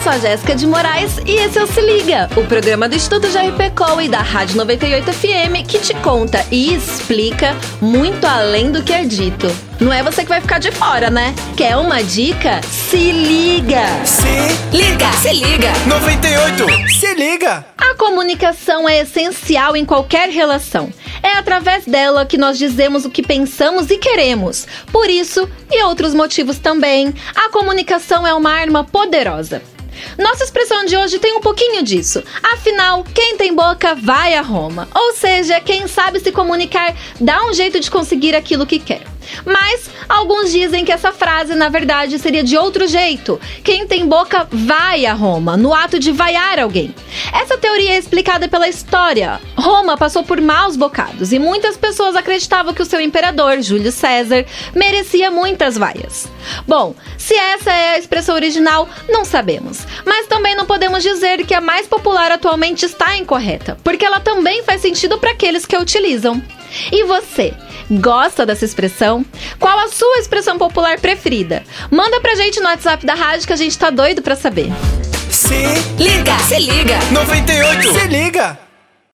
sou a Jéssica de Moraes e esse é o Se Liga, o programa do Instituto JRPCOL e da Rádio 98 FM que te conta e explica muito além do que é dito. Não é você que vai ficar de fora, né? Quer uma dica? Se liga! Se liga! Se liga! 98! Se liga! A comunicação é essencial em qualquer relação. É através dela que nós dizemos o que pensamos e queremos. Por isso, e outros motivos também, a comunicação é uma arma poderosa. Nossa expressão de hoje tem um pouquinho disso. Afinal, quem tem boca vai a Roma. Ou seja, quem sabe se comunicar dá um jeito de conseguir aquilo que quer. Mas alguns dizem que essa frase, na verdade, seria de outro jeito. Quem tem boca vai a Roma, no ato de vaiar alguém. Essa teoria é explicada pela história. Roma passou por maus bocados e muitas pessoas acreditavam que o seu imperador, Júlio César, merecia muitas vaias. Bom, se essa é a expressão original, não sabemos. Mas também não podemos dizer que a mais popular atualmente está incorreta, porque ela também faz sentido para aqueles que a utilizam. E você? Gosta dessa expressão? Qual a sua expressão popular preferida? Manda pra gente no WhatsApp da rádio que a gente tá doido pra saber. Se liga! Se liga! 98! Se liga!